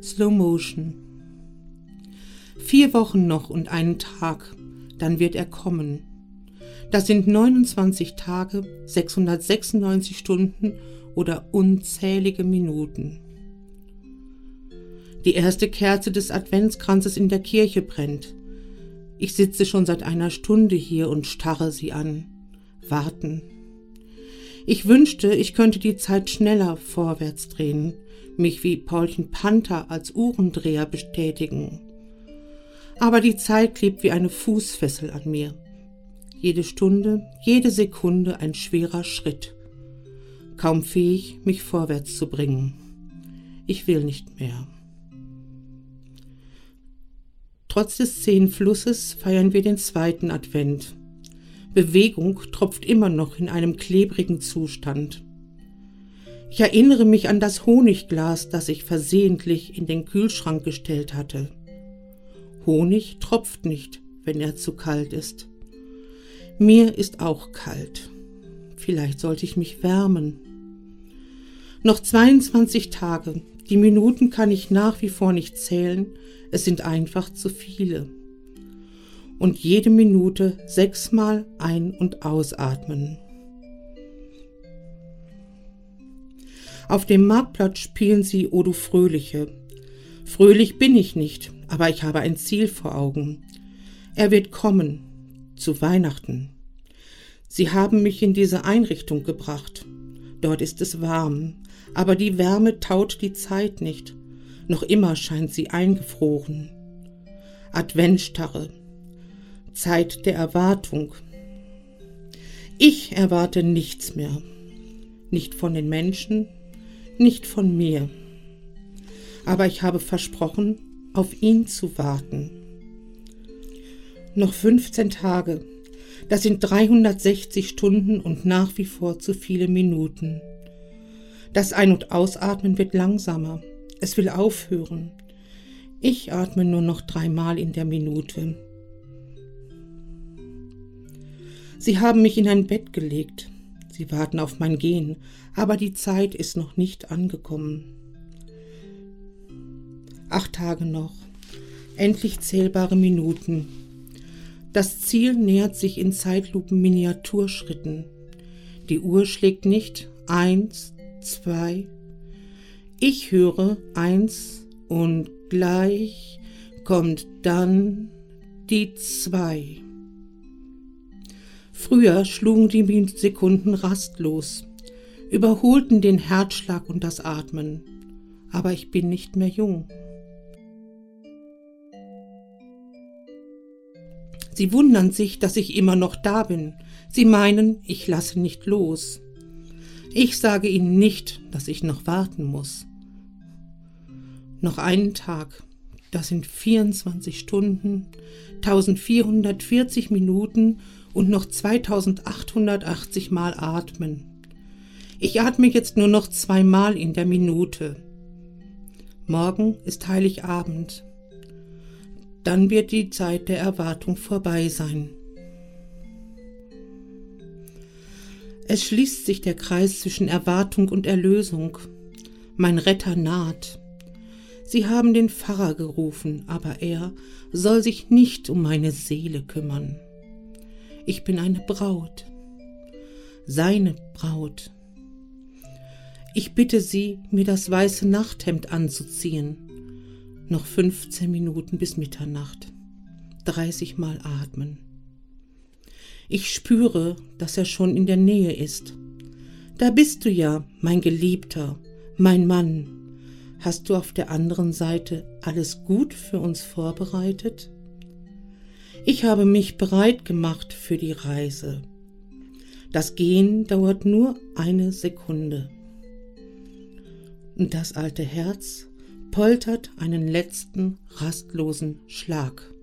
Slow Motion. 4 Wochen noch und einen Tag, dann wird er kommen. Das sind 29 Tage, 696 Stunden oder unzählige Minuten. Die erste Kerze des Adventskranzes in der Kirche brennt. Ich sitze schon seit einer Stunde hier und starre sie an. Warten. Ich wünschte, ich könnte die Zeit schneller vorwärts drehen, mich wie Paulchen Panther als Uhrendreher bestätigen. Aber die Zeit klebt wie eine Fußfessel an mir. Jede Stunde, jede Sekunde ein schwerer Schritt. Kaum fähig, mich vorwärts zu bringen. Ich will nicht mehr. Trotz des zähen Flusses feiern wir den 2. Advent. Bewegung tropft immer noch in einem klebrigen Zustand. Ich erinnere mich an das Honigglas, das ich versehentlich in den Kühlschrank gestellt hatte. Honig tropft nicht, wenn er zu kalt ist. Mir ist auch kalt. Vielleicht sollte ich mich wärmen. Noch 22 Tage. Die Minuten kann ich nach wie vor nicht zählen. Es sind einfach zu viele. Und jede Minute 6-mal ein- und ausatmen. Auf dem Marktplatz spielen sie O du Fröhliche. Fröhlich bin ich nicht, aber ich habe ein Ziel vor Augen. Er wird kommen, zu Weihnachten. Sie haben mich in diese Einrichtung gebracht. Dort ist es warm, aber die Wärme taut die Zeit nicht. Noch immer scheint sie eingefroren. Adventstarre. Zeit der Erwartung. Ich erwarte nichts mehr. Nicht von den Menschen, nicht von mir. Aber ich habe versprochen, auf ihn zu warten. Noch 15 Tage. Das sind 360 Stunden und nach wie vor zu viele Minuten. Das Ein- und Ausatmen wird langsamer. Es will aufhören. Ich atme nur noch 3-mal in der Minute. Sie haben mich in ein Bett gelegt. Sie warten auf mein Gehen, aber die Zeit ist noch nicht angekommen. 8 Tage noch. Endlich zählbare Minuten. Das Ziel nähert sich in Zeitlupen-Miniaturschritten. Die Uhr schlägt nicht 1, 2. Ich höre 1 und gleich kommt dann die 2. Früher schlugen die Sekunden rastlos, überholten den Herzschlag und das Atmen. Aber ich bin nicht mehr jung. Sie wundern sich, dass ich immer noch da bin. Sie meinen, ich lasse nicht los. Ich sage ihnen nicht, dass ich noch warten muss. Noch einen Tag, das sind 24 Stunden, 1440 Minuten und noch 2880 Mal atmen. Ich atme jetzt nur noch 2-mal in der Minute. Morgen ist Heiligabend. Dann wird die Zeit der Erwartung vorbei sein. Es schließt sich der Kreis zwischen Erwartung und Erlösung. Mein Retter naht. Sie haben den Pfarrer gerufen, aber er soll sich nicht um meine Seele kümmern. Ich bin eine Braut, seine Braut. Ich bitte Sie, mir das weiße Nachthemd anzuziehen. Noch 15 Minuten bis Mitternacht. 30-mal atmen. Ich spüre, dass er schon in der Nähe ist. Da bist du ja, mein Geliebter, mein Mann. Hast du auf der anderen Seite alles gut für uns vorbereitet? Ich habe mich bereit gemacht für die Reise. Das Gehen dauert nur 1 Sekunde. Und das alte Herz poltert einen letzten rastlosen Schlag.